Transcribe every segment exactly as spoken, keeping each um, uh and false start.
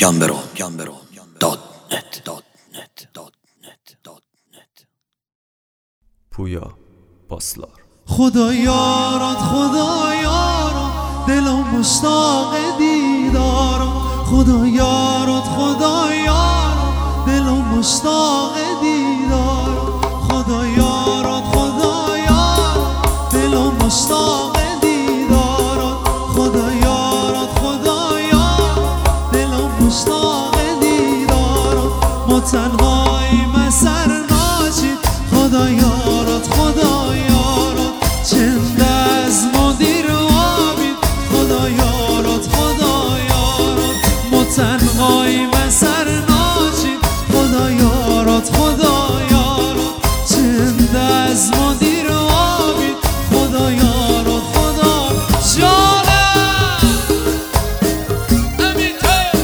گمبرو گمبرو دات نت دات نت دات نت دات نت. پویا پاسلار. خدا یارات خدا یارات دلم مشتاق دیدارم. خدا یارات خدا یارات دلم مشتاق دیدارم. خدا یارات خدا یارات دلم مشتاق دیدارم. خدا یارات خدا یارات دلم مشتاق دیدارم. ما تنهاییم اثر ناچید. خدا یارات خدا یارات چند از ما دیر آبید. خدا یارات خدا یارات ما تنهاییم اثر ناچید. خدا یارات خدا یارات چند از ما دیر آبید. خدا یارات خدا جانم امیته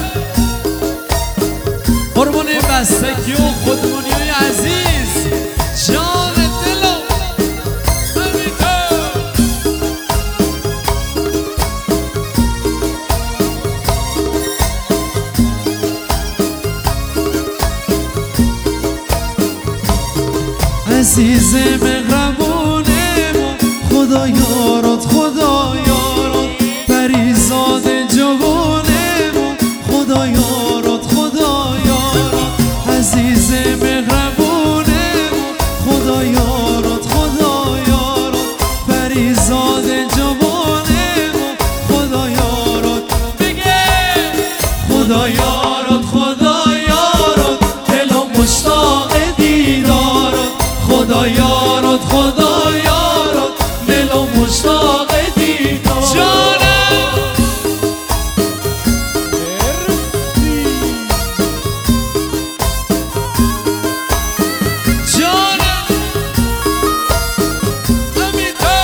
قربون بستگی و خودمونی های عزیز جان دلم امیته. عزیز مهربونه ما خدا یارات خدا یارات پریزاد جوونه ما خدا یارات خدا یارات عزیز مهربونه ما خدا یارات خدا یارات پریزاد جوونه ما خدا یارات بگه خدا یارات خدا یارات دلم مشتاق دیدارات. خدا یارات خدا یارات دلم مشتاق دیدارات. جانم جانم امیته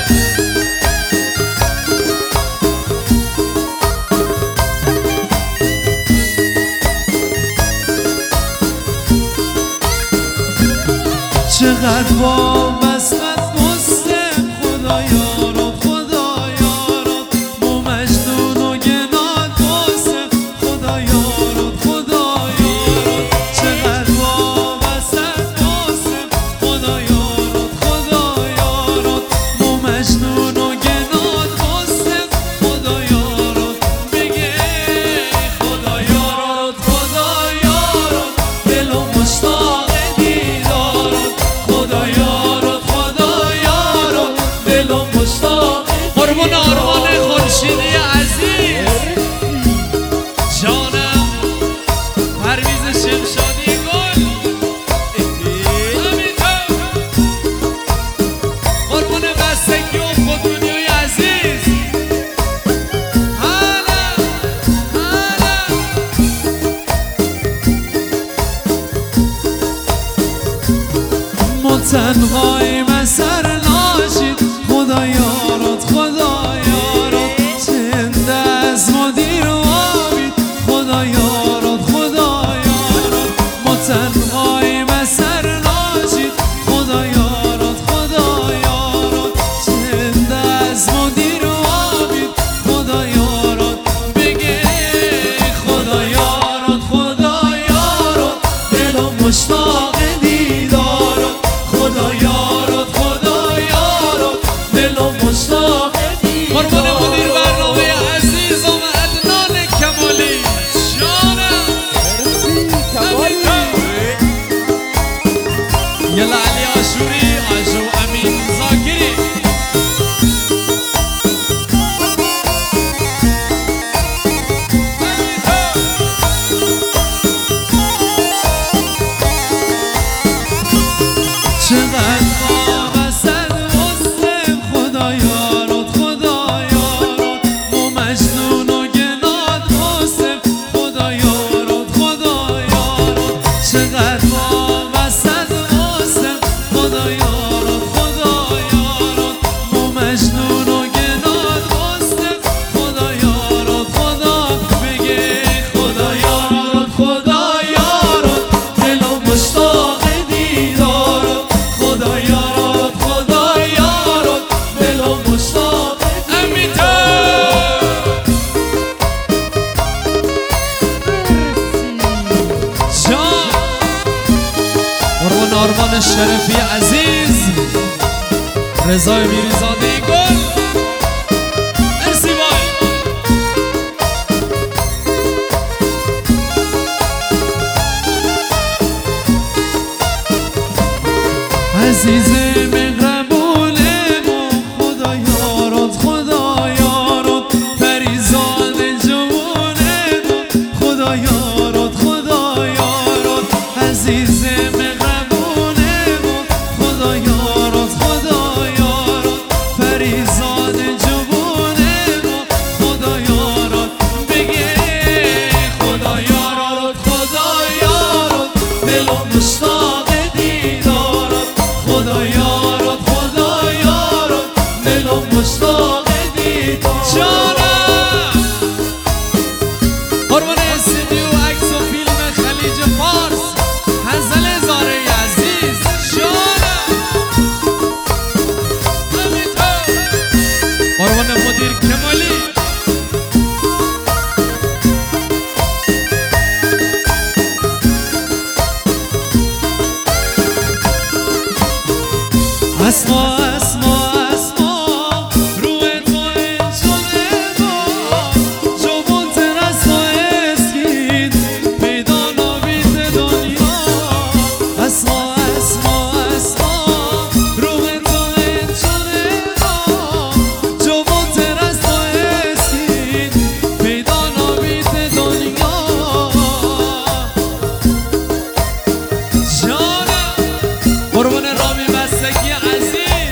چقدر با مسخط مستم. خدا یارات خدا یارات ما مجنون و گناه باسم. خدا یارات خدا یارات چقدر با مسخط مستم. خدا یارات خدا یارات ما مجنون و گناه باسم. خدا یارات بگه خدا یارات خدا یارات دلم مشتاق دیدارات. خدا یارات خدا یارات دلم مشتاق قربون آرمان خورشیدی عزیز جانم پرویز شمشادی گل امیته قربون بستگی و خودمونی عزیز هلا هلا ما تنهاییم اثر ناشید. خدا یارات خدا یارات چند از ما دیر آبید. خدا یارات خدا یارات ما تنهاییم اثر ناشید. خدا یارات خدا یارات چند از ما دیر آبید. خدا یارات بگه خدا یارات خدا یارات دلم مشتاق دیدارات. خدا یارات خدا یارات دلم مشتاق قربون مدیر برنامه عزیزم عدنان کمالی جان آرش شرفی عزیز، رضای میرزاده گل، مرسی بای. عزیز مهربونه ما، خدا یارات خدا یارات، پریزاد جوونه ما، خدا یارات خدا یارات. عزیز مهربونه ما، خدا یارات خدا یارات، پریزاد جوونه ما، خدا یارات. بگه خدا یارات خدا یارات، دلم مشتاق دیدارات، خدا یارات خدا یارات، دلم مشتاق دیدارات. جانم قربان استودیو عکس و فیلم خلیج فارس، حنظل زاره عزیز. جانم همینطور قربان مدیر کمالی. اسما اسما اسما روی تو این شده با، جوانتر از تو اسکید پیدا نبید دنیا. اسما اسما اسما روی تو این شده با، جوانتر از تو اسکید پیدا نبید دنیا. جانم قربان رامی بستگی عزیز،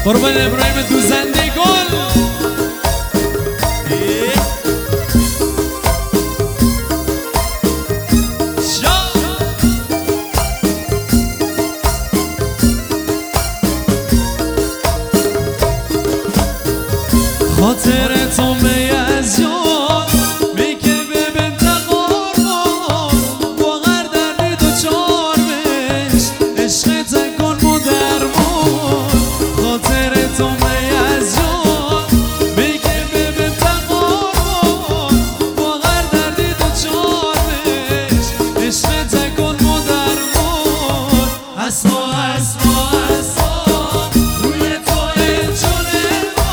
قربان ابراهیم دوزنده گل خاطر تو می از یاد میگه ببین تقاربان با هر دردی دو چار بش عشق تکن مدرمان خاطر تو می از یاد میگه ببین تقاربان با هر دردی دو چار بش عشق تکن مدرمان اسما اسما اسما روی تو انجونه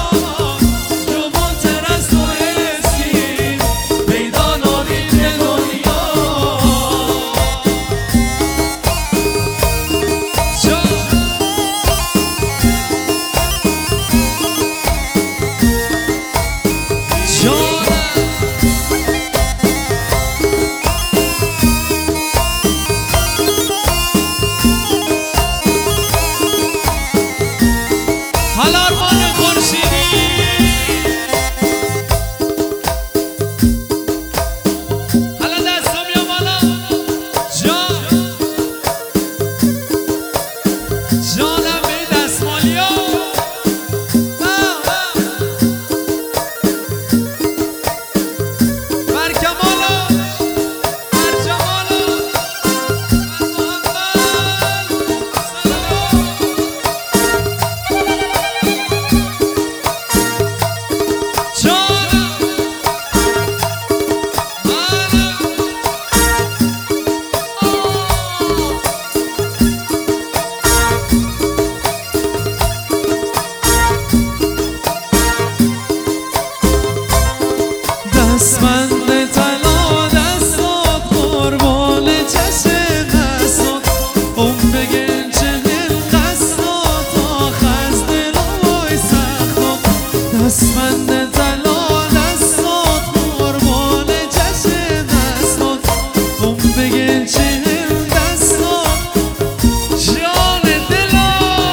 دستمند طلا دستات قربان چشم دستات اون بگن چهل قصات آخز دل وای سخت دستمند طلا دستات قربان چشم دستات اون بگن چهل قصات جان دلا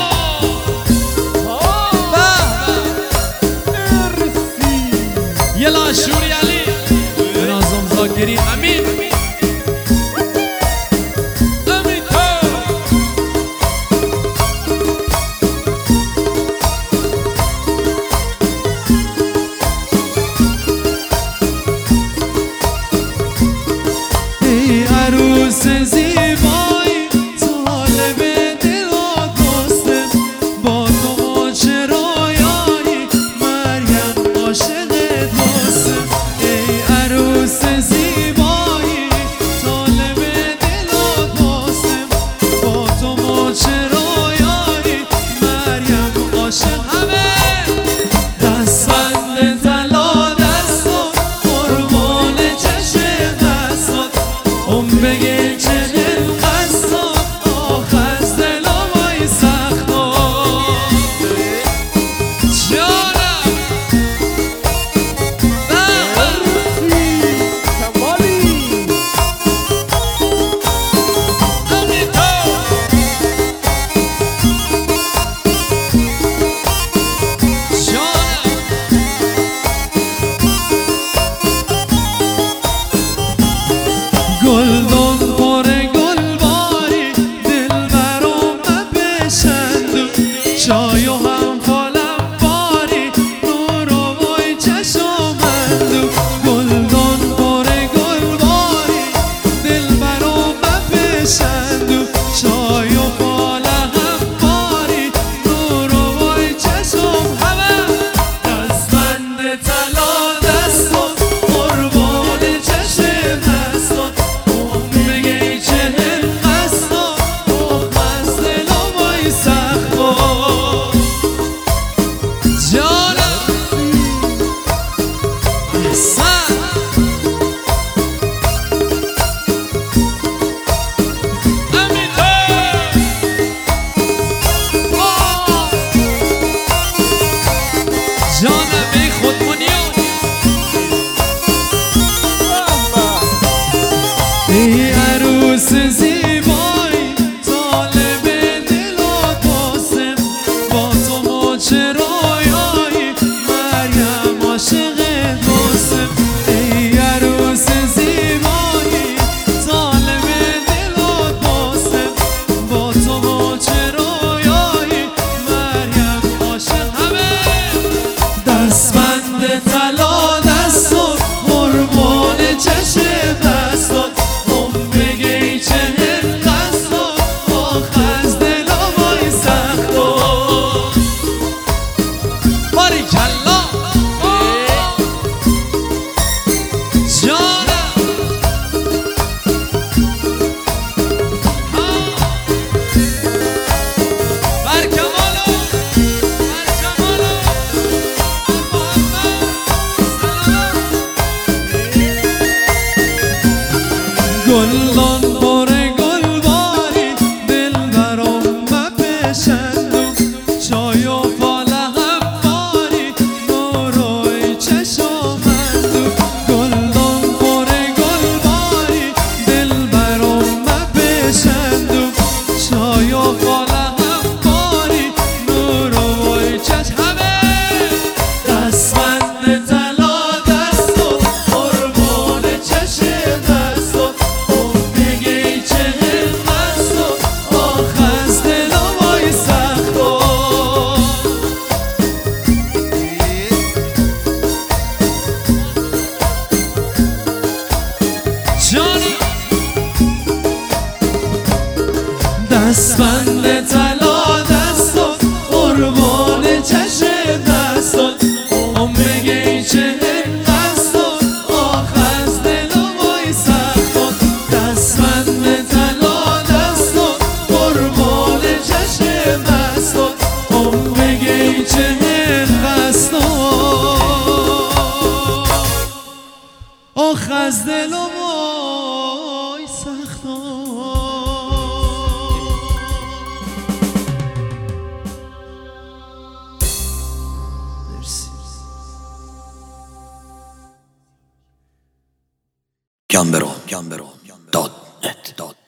یلا شوری علی نازم زاکری امین امین ای عروس زیبایی طالب دلات دوستم با تو ماجرایایی مریم عاشقت دوستم ای عروس زیبایی طالب دلات دوستم با تو ماجرایایی مریم عاشق همه دستبند طلا دستات قربان چشم دستات اون بگه چهل قصات آخز دلا وای سختات جانم گلدان پر گل باری دل برام بشندو چای و هم فالم باری نور و وای چشمندو گلدان پر گل باری دل برام بشندو چای و فالم باری نور و وای چشم همه دستبند طلا دستات قربان چشم دستات بگی چهل قصات آخز دلا وای سختات جانم احسن امین جانم ای خودمونیون ای عروس زیبایی طالب دلات واسم با تو چه رویایی مریم عاشق قاسم ای عروس زیبایی طالب دلات قاسم با تو با چه رویایی مریم عاشق همه دستبند طلا دستات قربان چشم دستات هم بگی چه هنقصات آخ از دلا وای سختات باریکلا جانم برکمالو برکمالو گلدان پر گل باری دل برام بپشندو چای و فال هم باری نوروی چشامندو گلدان پر گل باری دل برام بپشندو چای و فال هم باری نوروی چشم همه دستبند طلا دستو قربان چشم دستو بگی چه هنقصو آخ از دلا وای سختو جانی دستبند طلا دستات قربان چشم دستات اون بگی چه هنقصات آخ از دلا وای سختات دستبند طلا دستات قربان چشم دستات اون بگی چه هنقصات آخ از دلا وای سختات Gambero, Gambero, dot net, dot